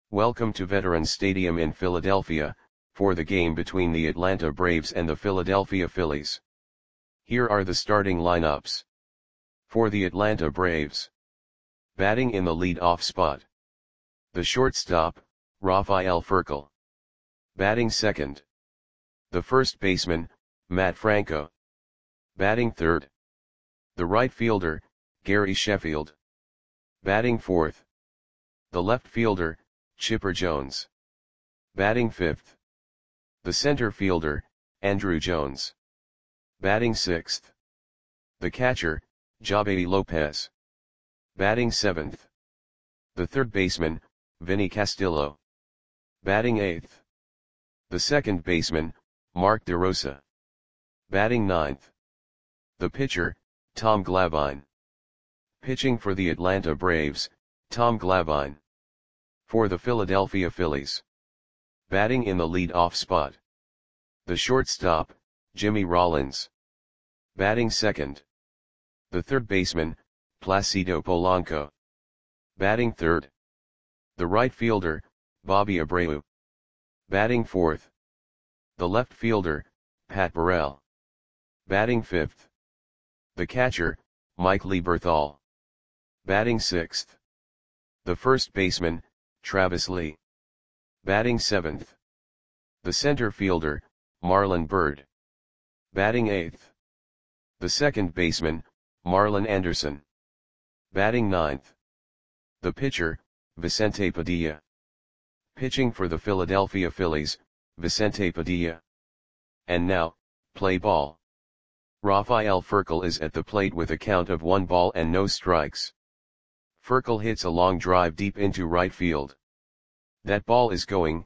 Welcome to Veterans Stadium in Philadelphia, for the game between the Atlanta Braves and the Philadelphia Phillies. Here are the starting lineups. For the Atlanta Braves. Batting in the lead-off spot. The shortstop, Rafael Furcal. Batting second. The first baseman, Matt Franco. Batting third. The right fielder, Gary Sheffield. Batting fourth. The left fielder, Chipper Jones. Batting fifth. The center fielder, Andruw Jones. Batting sixth. The catcher, Javy Lopez. Batting seventh. The third baseman, Vinny Castillo. Batting eighth. The second baseman, Mark DeRosa. Batting ninth. The pitcher, Tom Glavine. Pitching for the Atlanta Braves, Tom Glavine. For the Philadelphia Phillies. Batting in the lead-off spot. The shortstop, Jimmy Rollins. Batting second. The third baseman, Placido Polanco. Batting third. The right fielder, Bobby Abreu. Batting fourth. The left fielder, Pat Burrell. Batting fifth. The catcher, Mike Lieberthal. Batting sixth. The first baseman, Travis Lee. Batting seventh. The center fielder, Marlon Byrd. Batting eighth. The second baseman, Marlon Anderson. Batting ninth. The pitcher, Vicente Padilla. Pitching for the Philadelphia Phillies, Vicente Padilla. And now, play ball. Rafael Furcal is at the plate with a count of 1 ball and no strikes. Furcal hits a long drive deep into right field. That ball is gone.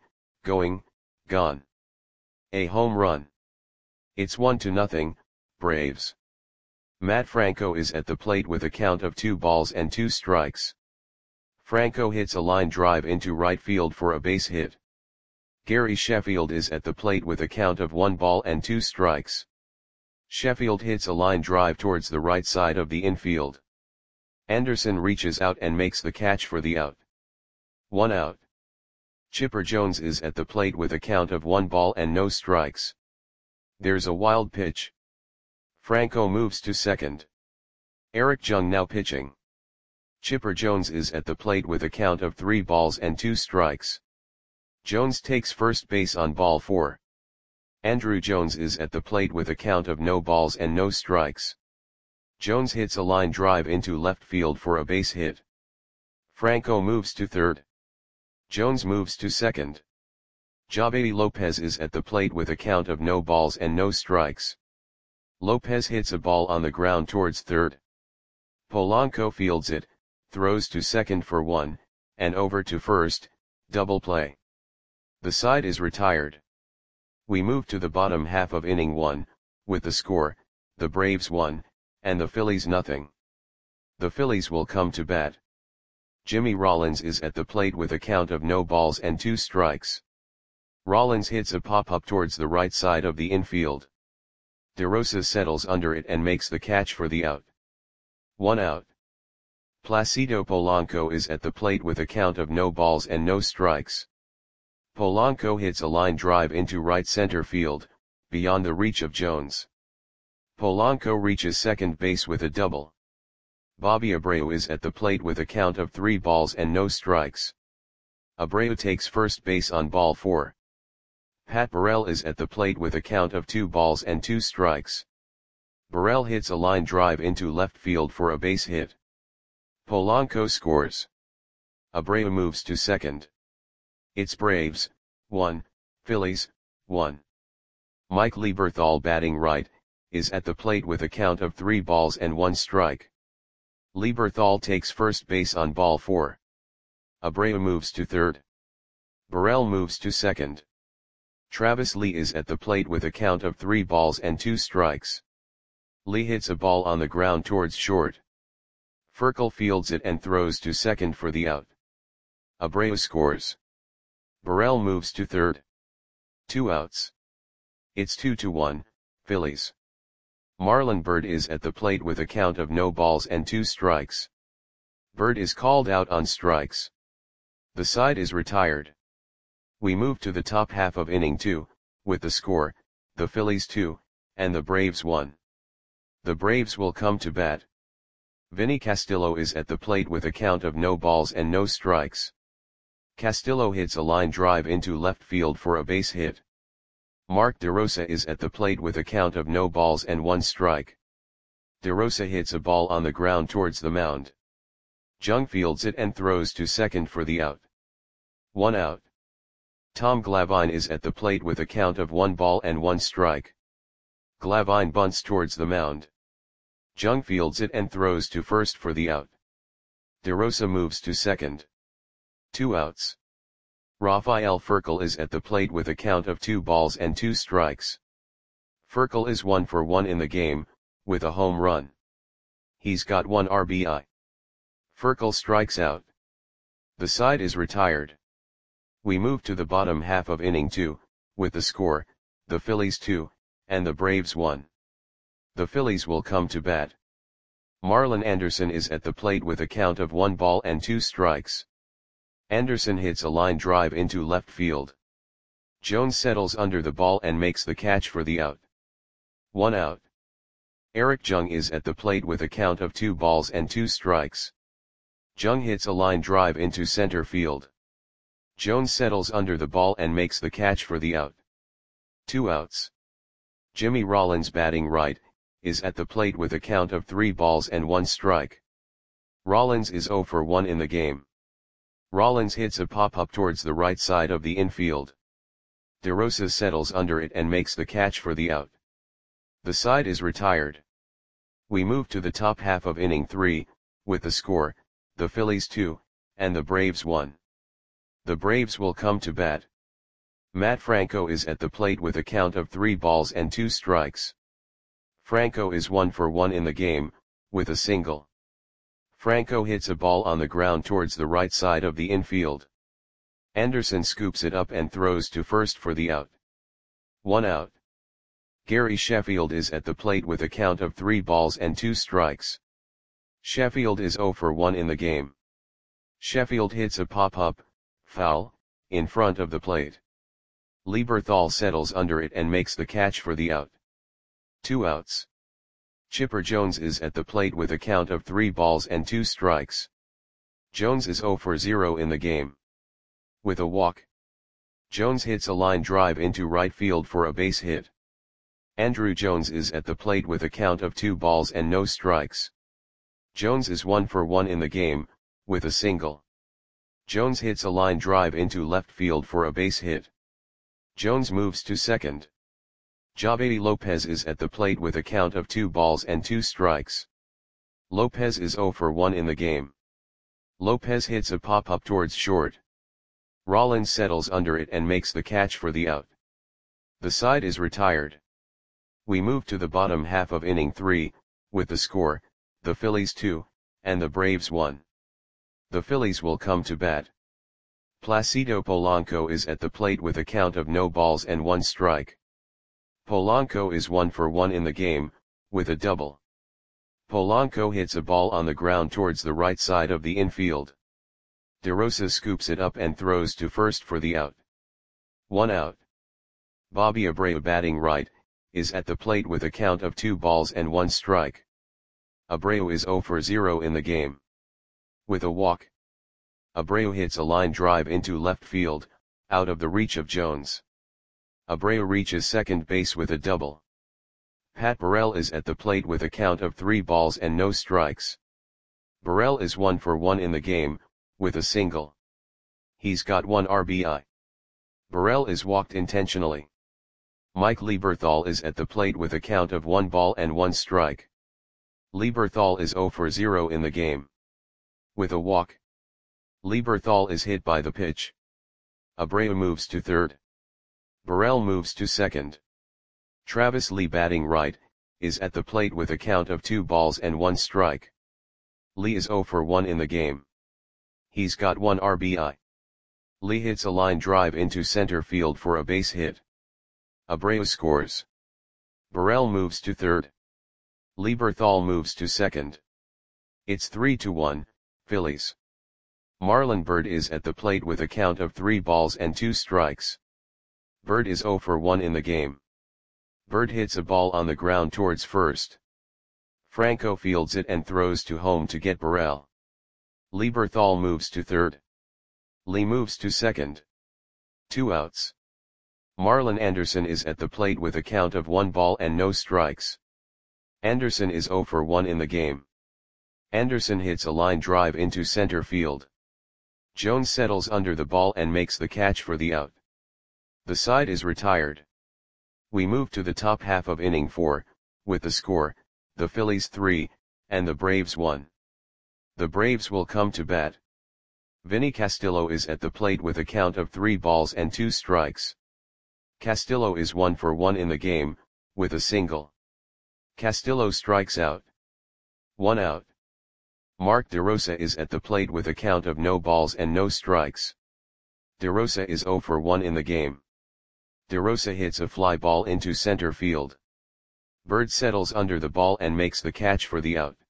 A home run. It's 1-0, Braves. Matt Franco is at the plate with a count of 2 balls and 2 strikes. Franco hits a line drive into right field for a base hit. Gary Sheffield is at the plate with a count of 1 ball and 2 strikes. Sheffield hits a line drive towards the right side of the infield. Anderson reaches out and makes the catch for the out. 1 out. Chipper Jones is at the plate with a count of 1 ball and no strikes. There's a wild pitch. Franco moves to second. Eric Jung now pitching. Chipper Jones is at the plate with a count of 3 balls and 2 strikes. Jones takes first base on ball 4. Andruw Jones is at the plate with a count of no balls and no strikes. Jones hits a line drive into left field for a base hit. Franco moves to third. Jones moves to second. Javy Lopez is at the plate with a count of no balls and no strikes. Lopez hits a ball on the ground towards third. Polanco fields it, throws to second for 1, and over to first, double play. The side is retired. We move to the bottom half of inning 1, with the score, the Braves 1, and the Phillies 0. The Phillies will come to bat. Jimmy Rollins is at the plate with a count of no balls and 2 strikes. Rollins hits a pop-up towards the right side of the infield. DeRosa settles under it and makes the catch for the out. 1 out. Placido Polanco is at the plate with a count of no balls and no strikes. Polanco hits a line drive into right center field, beyond the reach of Jones. Polanco reaches second base with a double. Bobby Abreu is at the plate with a count of 3 balls and no strikes. Abreu takes first base on ball 4. Pat Burrell is at the plate with a count of 2 balls and 2 strikes. Burrell hits a line drive into left field for a base hit. Polanco scores. Abreu moves to second. It's Braves 1, Phillies 1. Mike Lieberthal, batting right, is at the plate with a count of 3 balls and 1 strike. Lieberthal takes first base on ball 4. Abreu moves to third. Burrell moves to second. Travis Lee is at the plate with a count of 3 balls and 2 strikes. Lee hits a ball on the ground towards short. Furcal fields it and throws to second for the out. Abreu scores. Burrell moves to third. 2 outs. It's 2-1, Phillies. Marlon Byrd is at the plate with a count of no balls and 2 strikes. Byrd is called out on strikes. The side is retired. We move to the top half of inning 2, with the score, the Phillies 2, and the Braves 1. The Braves will come to bat. Vinny Castillo is at the plate with a count of no balls and no strikes. Castillo hits a line drive into left field for a base hit. Mark DeRosa is at the plate with a count of no balls and 1 strike. DeRosa hits a ball on the ground towards the mound. Jung fields it and throws to second for the out. 1 out. Tom Glavine is at the plate with a count of 1 ball and 1 strike. Glavine bunts towards the mound. Jung fields it and throws to first for the out. DeRosa moves to second. 2 outs. Rafael Furcal is at the plate with a count of 2 balls and 2 strikes. Furcal is 1 for 1 in the game, with a home run. He's got 1 RBI. Furcal strikes out. The side is retired. We move to the bottom half of inning 2, with the score, the Phillies 2, and the Braves 1. The Phillies will come to bat. Marlon Anderson is at the plate with a count of 1 ball and 2 strikes. Anderson hits a line drive into left field. Jones settles under the ball and makes the catch for the out. 1 out. Eric Jung is at the plate with a count of 2 balls and 2 strikes. Jung hits a line drive into center field. Jones settles under the ball and makes the catch for the out. 2 outs. Jimmy Rollins, batting right, is at the plate with a count of 3 balls and 1 strike. Rollins is 0 for 1 in the game. Rollins hits a pop-up towards the right side of the infield. DeRosa settles under it and makes the catch for the out. The side is retired. We move to the top half of inning 3, with the score, the Phillies 2, and the Braves 1. The Braves will come to bat. Matt Franco is at the plate with a count of 3 balls and 2 strikes. Franco is 1 for 1 in the game, with a single. Franco hits a ball on the ground towards the right side of the infield. Anderson scoops it up and throws to first for the out. 1 out. Gary Sheffield is at the plate with a count of 3 balls and 2 strikes. Sheffield is 0 for 1 in the game. Sheffield hits a pop-up, foul, in front of the plate. Lieberthal settles under it and makes the catch for the out. 2 outs. Chipper Jones is at the plate with a count of 3 balls and 2 strikes. Jones is 0 for 0 in the game. With a walk. Jones hits a line drive into right field for a base hit. Andruw Jones is at the plate with a count of 2 balls and no strikes. Jones is 1 for 1 in the game, with a single. Jones hits a line drive into left field for a base hit. Jones moves to second. Javedi Lopez is at the plate with a count of 2 balls and 2 strikes. Lopez is 0 for 1 in the game. Lopez hits a pop-up towards short. Rollins settles under it and makes the catch for the out. The side is retired. We move to the bottom half of inning 3, with the score, the Phillies 2, and the Braves 1. The Phillies will come to bat. Placido Polanco is at the plate with a count of no balls and 1 strike. Polanco is 1 for 1 in the game, with a double. Polanco hits a ball on the ground towards the right side of the infield. DeRosa scoops it up and throws to first for the out. 1 out. Bobby Abreu, batting right, is at the plate with a count of 2 balls and 1 strike. Abreu is 0 for 0 in the game. With a walk. Abreu hits a line drive into left field, out of the reach of Jones. Abreu reaches second base with a double. Pat Burrell is at the plate with a count of 3 balls and no strikes. Burrell is 1 for 1 in the game, with a single. He's got 1 RBI. Burrell is walked intentionally. Mike Lieberthal is at the plate with a count of 1 ball and 1 strike. Lieberthal is 0 for 0 in the game. With a walk. Lieberthal is hit by the pitch. Abreu moves to third. Burrell moves to second. Travis Lee, batting right, is at the plate with a count of 2 balls and 1 strike. Lee is 0 for 1 in the game. He's got 1 RBI. Lee hits a line drive into center field for a base hit. Abreu scores. Burrell moves to third. Lieberthal moves to second. It's 3-1, Phillies. Marlon Byrd is at the plate with a count of 3 balls and 2 strikes. Byrd is 0 for 1 in the game. Byrd hits a ball on the ground towards first. Franco fields it and throws to home to get Burrell. Lieberthal moves to third. Lee moves to second. 2 outs. Marlon Anderson is at the plate with a count of 1 ball and no strikes. Anderson is 0 for 1 in the game. Anderson hits a line drive into center field. Jones settles under the ball and makes the catch for the out. The side is retired. We move to the top half of inning 4, with the score, the Phillies 3, and the Braves 1. The Braves will come to bat. Vinny Castillo is at the plate with a count of 3 balls and 2 strikes. Castillo is 1 for 1 in the game, with a single. Castillo strikes out. 1 out. Mark DeRosa is at the plate with a count of no balls and no strikes. DeRosa is 0 for 1 in the game. DeRosa hits a fly ball into center field. Byrd settles under the ball and makes the catch for the out.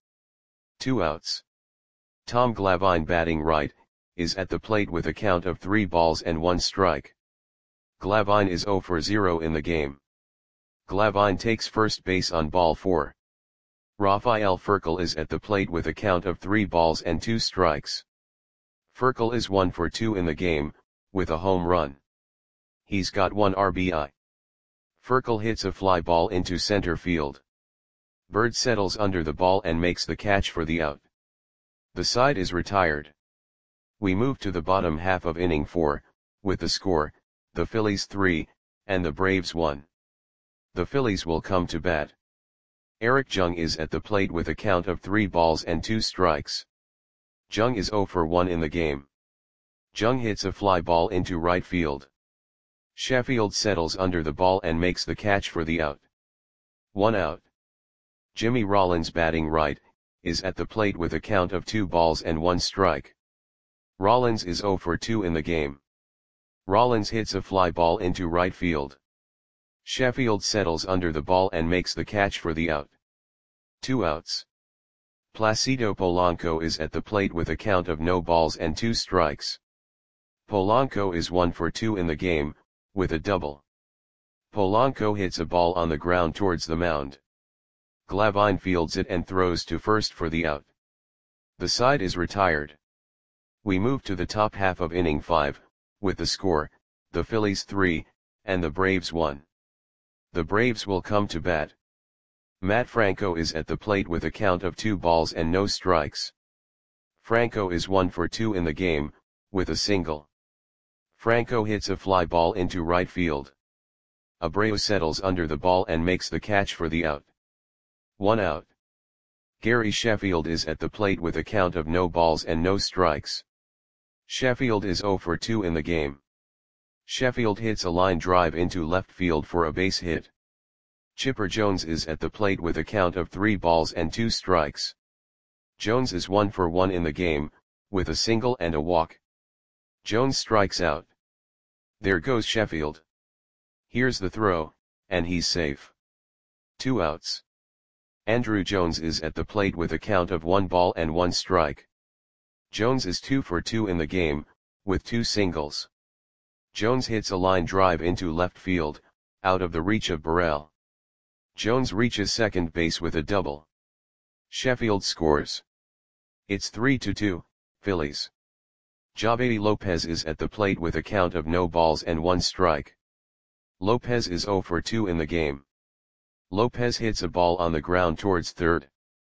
2 outs. Tom Glavine, batting right, is at the plate with a count of 3 balls and 1 strike. Glavine is 0 for 0 in the game. Glavine takes first base on ball 4. Rafael Furcal is at the plate with a count of 3 balls and 2 strikes. Furcal is 1 for 2 in the game, with a home run. He's got 1 RBI. Furcal hits a fly ball into center field. Byrd settles under the ball and makes the catch for the out. The side is retired. We move to the bottom half of inning 4, with the score, the Phillies 3, and the Braves 1. The Phillies will come to bat. Eric Jung is at the plate with a count of 3 balls and 2 strikes. Jung is 0 for 1 in the game. Jung hits a fly ball into right field. Sheffield settles under the ball and makes the catch for the out. 1 out. Jimmy Rollins, batting right, is at the plate with a count of 2 balls and 1 strike. Rollins is 0 for 2 in the game. Rollins hits a fly ball into right field. Sheffield settles under the ball and makes the catch for the out. 2 outs. Placido Polanco is at the plate with a count of no balls and 2 strikes. Polanco is 1 for 2 in the game, with a double. Polanco hits a ball on the ground towards the mound. Glavine fields it and throws to first for the out. The side is retired. We move to the top half of inning 5, with the score, the Phillies 3, and the Braves 1. The Braves will come to bat. Matt Franco is at the plate with a count of 2 balls and no strikes. Franco is 1 for 2 in the game, with a single. Franco hits a fly ball into right field. Abreu settles under the ball and makes the catch for the out. 1 out. Gary Sheffield is at the plate with a count of no balls and no strikes. Sheffield is 0 for 2 in the game. Sheffield hits a line drive into left field for a base hit. Chipper Jones is at the plate with a count of 3 balls and 2 strikes. Jones is 1 for 1 in the game, with a single and a walk. Jones strikes out. There goes Sheffield. Here's the throw, and he's safe. 2 outs. Andruw Jones is at the plate with a count of 1 ball and 1 strike. Jones is 2 for 2 in the game, with 2 singles. Jones hits a line drive into left field, out of the reach of Burrell. Jones reaches second base with a double. Sheffield scores. It's 3-2, Phillies. Javy Lopez is at the plate with a count of no balls and 1 strike. Lopez is 0 for 2 in the game. Lopez hits a ball on the ground towards third.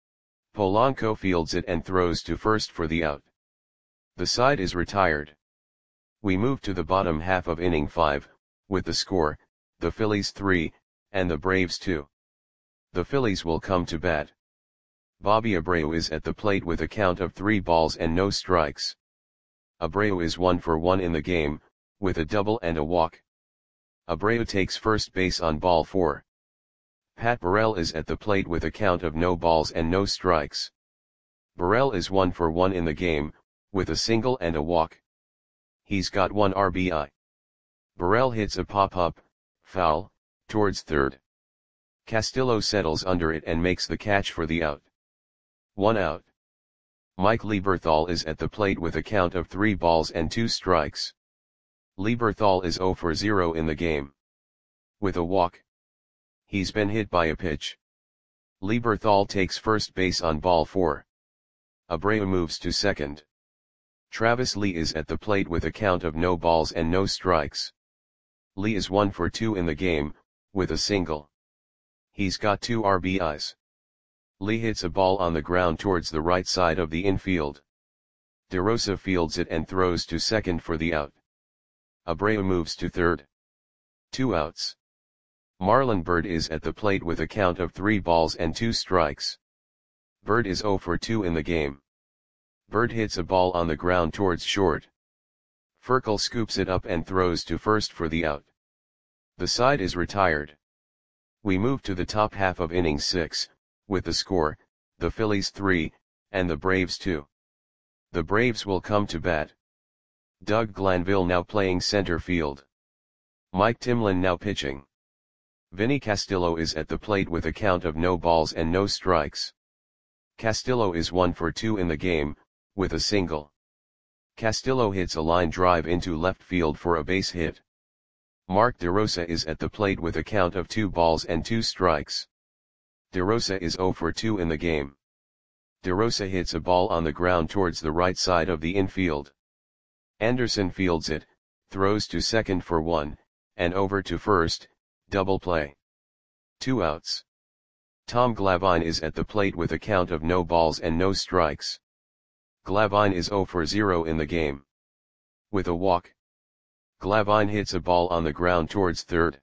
Polanco fields it and throws to first for the out. The side is retired. We move to the bottom half of inning 5, with the score, the Phillies 3, and the Braves 2. The Phillies will come to bat. Bobby Abreu is at the plate with a count of 3 balls and no strikes. Abreu is 1 for 1 in the game, with a double and a walk. Abreu takes first base on ball 4. Pat Burrell is at the plate with a count of no balls and no strikes. Burrell is 1 for 1 in the game, with a single and a walk. He's got 1 RBI. Burrell hits a pop-up, foul, towards third. Castillo settles under it and makes the catch for the out. 1 out. Mike Lieberthal is at the plate with a count of 3 balls and 2 strikes. Lieberthal is 0 for 0 in the game. With a walk. He's been hit by a pitch. Lieberthal takes first base on ball 4. Abreu moves to second. Travis Lee is at the plate with a count of no balls and no strikes. Lee is 1 for 2 in the game, with a single. He's got 2 RBIs. Lee hits a ball on the ground towards the right side of the infield. DeRosa fields it and throws to second for the out. Abreu moves to third. 2 outs. Marlon Byrd is at the plate with a count of 3 balls and 2 strikes. Byrd is 0 for 2 in the game. Byrd hits a ball on the ground towards short. Furkel scoops it up and throws to first for the out. The side is retired. We move to the top half of inning 6, with the score, the Phillies 3, and the Braves 2. The Braves will come to bat. Doug Glanville now playing center field. Mike Timlin now pitching. Vinny Castillo is at the plate with a count of no balls and no strikes. Castillo is 1 for 2 in the game, with a single. Castillo hits a line drive into left field for a base hit. Mark DeRosa is at the plate with a count of 2 balls and 2 strikes. DeRosa is 0 for 2 in the game. DeRosa hits a ball on the ground towards the right side of the infield. Anderson fields it, throws to second for 1, and over to first, double play. 2 outs. Tom Glavine is at the plate with a count of no balls and no strikes. Glavine is 0 for 0 in the game. With a walk. Glavine hits a ball on the ground towards third.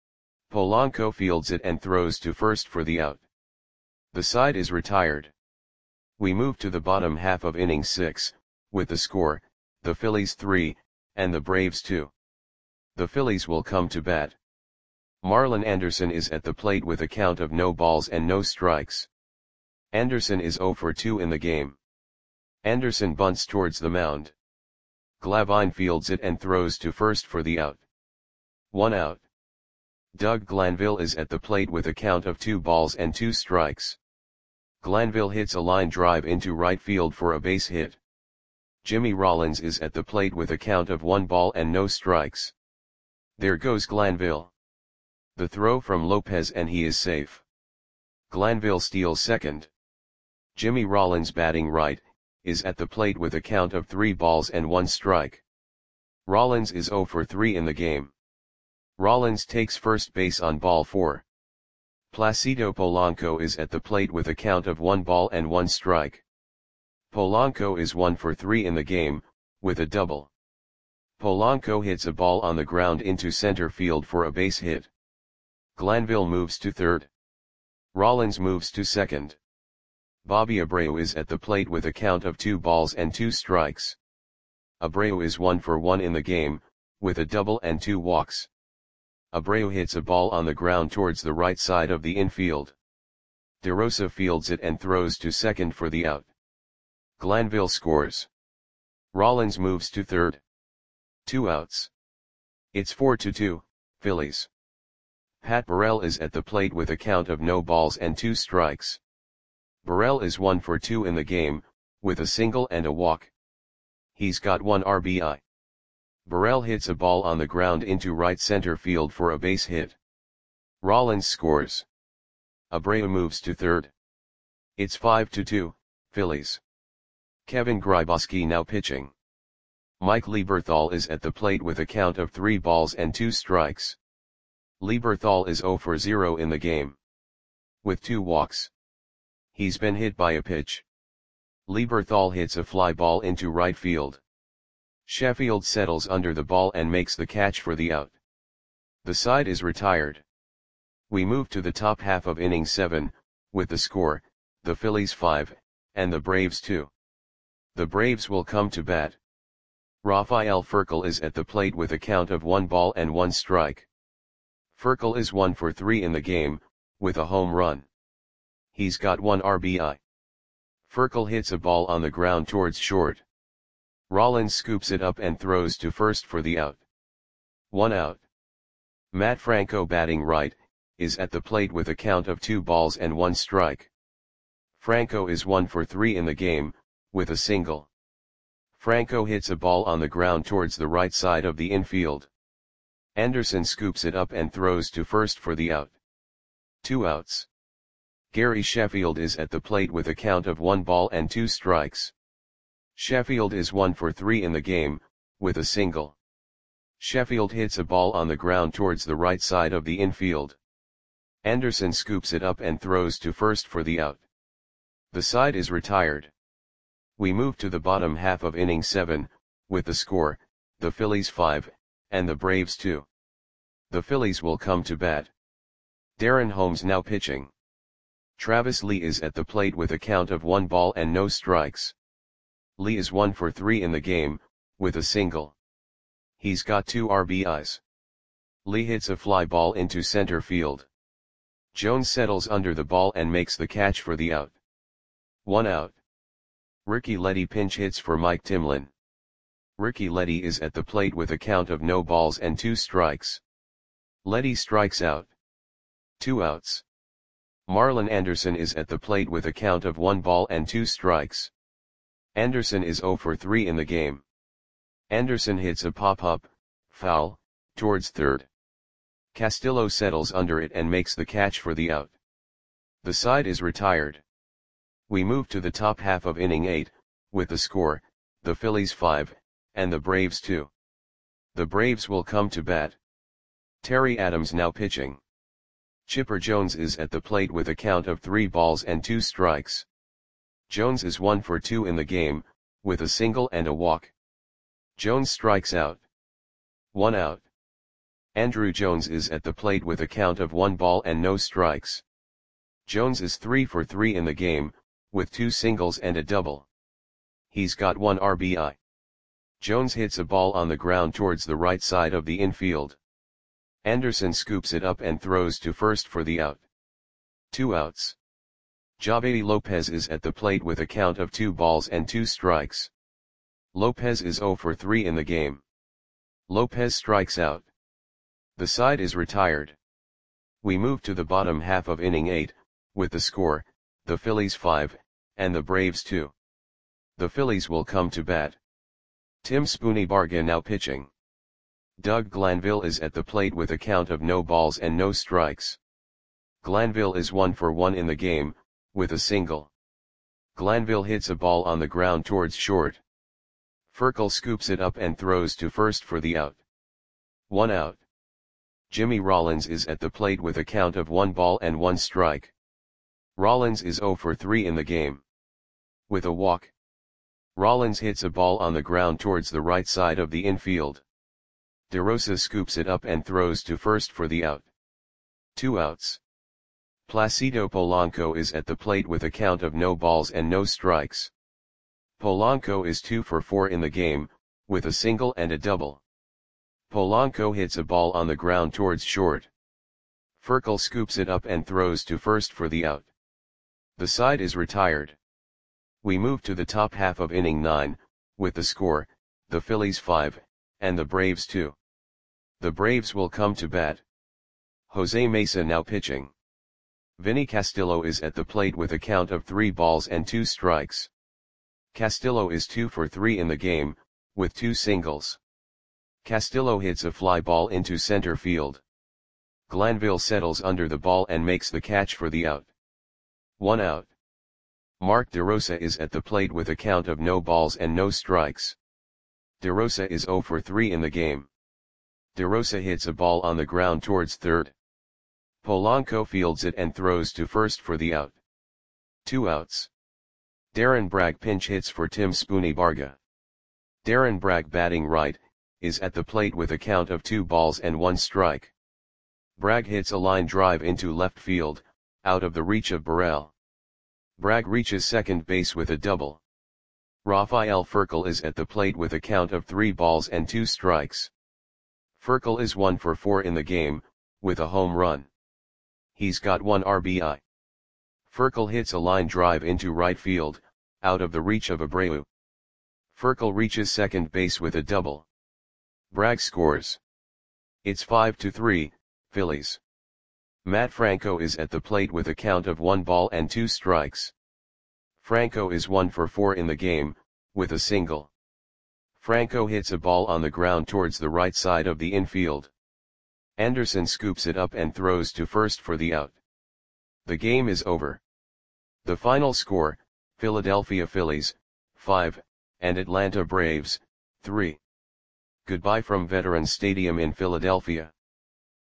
Polanco fields it and throws to first for the out. The side is retired. We move to the bottom half of inning 6, with the score, the Phillies 3, and the Braves 2. The Phillies will come to bat. Marlon Anderson is at the plate with a count of no balls and no strikes. Anderson is 0 for 2 in the game. Anderson bunts towards the mound. Glavine fields it and throws to first for the out. 1 out. Doug Glanville is at the plate with a count of 2 balls and 2 strikes. Glanville hits a line drive into right field for a base hit. Jimmy Rollins is at the plate with a count of 1 ball and no strikes. There goes Glanville. The throw from Lopez and he is safe. Glanville steals second. Jimmy Rollins batting right, is at the plate with a count of 3 balls and 1 strike. Rollins is 0 for 3 in the game. Rollins takes first base on ball 4. Placido Polanco is at the plate with a count of 1 ball and 1 strike. Polanco is 1 for 3 in the game, with a double. Polanco hits a ball on the ground into center field for a base hit. Glanville moves to third. Rollins moves to second. Bobby Abreu is at the plate with a count of 2 balls and 2 strikes. Abreu is 1 for 1 in the game, with a double and 2 walks. Abreu hits a ball on the ground towards the right side of the infield. DeRosa fields it and throws to second for the out. Glanville scores. Rollins moves to third. 2 outs. It's 4-2, Phillies. Pat Burrell is at the plate with a count of no balls and 2 strikes. Burrell is 1 for 2 in the game, with a single and a walk. He's got 1 RBI. Burrell hits a ball on the ground into right center field for a base hit. Rollins scores. Abreu moves to third. It's 5-2, Phillies. Kevin Grybauski now pitching. Mike Lieberthal is at the plate with a count of 3 balls and 2 strikes. Lieberthal is 0 for 0 in the game. With 2 walks. He's been hit by a pitch. Lieberthal hits a fly ball into right field. Sheffield settles under the ball and makes the catch for the out. The side is retired. We move to the top half of inning 7, with the score, the Phillies 5, and the Braves 2. The Braves will come to bat. Rafael Furcal is at the plate with a count of 1 ball and 1 strike. Furcal is 1 for 3 in the game, with a home run. He's got 1 RBI. Furcal hits a ball on the ground towards short. Rollins scoops it up and throws to first for the out. 1 out. Matt Franco batting right, is at the plate with a count of 2 balls and 1 strike. Franco is 1 for 3 in the game, with a single. Franco hits a ball on the ground towards the right side of the infield. Anderson scoops it up and throws to first for the out. 2 outs. Gary Sheffield is at the plate with a count of 1 ball and 2 strikes. Sheffield is 1 for 3 in the game, with a single. Sheffield hits a ball on the ground towards the right side of the infield. Anderson scoops it up and throws to first for the out. The side is retired. We move to the bottom half of inning 7, with the score, the Phillies 5, and the Braves 2. The Phillies will come to bat. Darren Holmes now pitching. Travis Lee is at the plate with a count of 1 ball and no strikes. Lee is 1 for 3 in the game, with a single. He's got 2 RBIs. Lee hits a fly ball into center field. Jones settles under the ball and makes the catch for the out. 1 out. Ricky Leddy pinch hits for Mike Timlin. Ricky Leddy is at the plate with a count of no balls and 2 strikes. Leddy strikes out. 2 outs. Marlon Anderson is at the plate with a count of 1 ball and 2 strikes. Anderson is 0 for 3 in the game. Anderson hits a pop-up, foul, towards third. Castillo settles under it and makes the catch for the out. The side is retired. We move to the top half of inning 8, with the score, the Phillies 5, and the Braves 2. The Braves will come to bat. Terry Adams now pitching. Chipper Jones is at the plate with a count of 3 balls and 2 strikes. Jones is 1 for 2 in the game, with a single and a walk. Jones strikes out. 1 out. Andrew Jones is at the plate with a count of 1 ball and no strikes. Jones is 3 for 3 in the game, with 2 singles and a double. He's got 1 RBI. Jones hits a ball on the ground towards the right side of the infield. Anderson scoops it up and throws to first for the out. 2 outs. Javedi Lopez is at the plate with a count of 2 balls and 2 strikes. Lopez is 0 for 3 in the game. Lopez strikes out. The side is retired. We move to the bottom half of inning 8, with the score, the Phillies 5, and the Braves 2. The Phillies will come to bat. Tim Spoony Barga now pitching. Doug Glanville is at the plate with a count of no balls and no strikes. Glanville is 1 for 1 in the game, with a single. Glanville hits a ball on the ground towards short. Furkel scoops it up and throws to first for the out. 1 out. Jimmy Rollins is at the plate with a count of 1 ball and 1 strike. Rollins is 0 for 3 in the game. With a walk. Rollins hits a ball on the ground towards the right side of the infield. DeRosa scoops it up and throws to first for the out. 2 outs. Placido Polanco is at the plate with a count of no balls and no strikes. Polanco is 2 for 4 in the game, with a single and a double. Polanco hits a ball on the ground towards short. Furkel scoops it up and throws to first for the out. The side is retired. We move to the top half of inning 9, with the score, the Phillies 5, and the Braves 2. The Braves will come to bat. Jose Mesa now pitching. Vinny Castillo is at the plate with a count of 3 balls and 2 strikes. Castillo is 2 for 3 in the game, with 2 singles. Castillo hits a fly ball into center field. Glanville settles under the ball and makes the catch for the out. 1 out. Mark DeRosa is at the plate with a count of no balls and no strikes. DeRosa is 0 for 3 in the game. DeRosa hits a ball on the ground towards third. Polanco fields it and throws to first for the out. 2 outs. Darren Bragg pinch hits for Tim Spoony Barga. Darren Bragg batting right, is at the plate with a count of 2 balls and 1 strike. Bragg hits a line drive into left field, out of the reach of Burrell. Bragg reaches second base with a double. Rafael Furcal is at the plate with a count of 3 balls and 2 strikes. Furcal is 1 for 4 in the game, with a home run. He's got 1 RBI. Furcal hits a line drive into right field, out of the reach of Abreu. Furcal reaches second base with a double. Bragg scores. It's 5-3, Phillies. Matt Franco is at the plate with a count of 1 ball and 2 strikes. Franco is 1 for 4 in the game, with a single. Franco hits a ball on the ground towards the right side of the infield. Anderson scoops it up and throws to first for the out. The game is over. The final score, Philadelphia Phillies, 5, and Atlanta Braves, 3. Goodbye from Veterans Stadium in Philadelphia.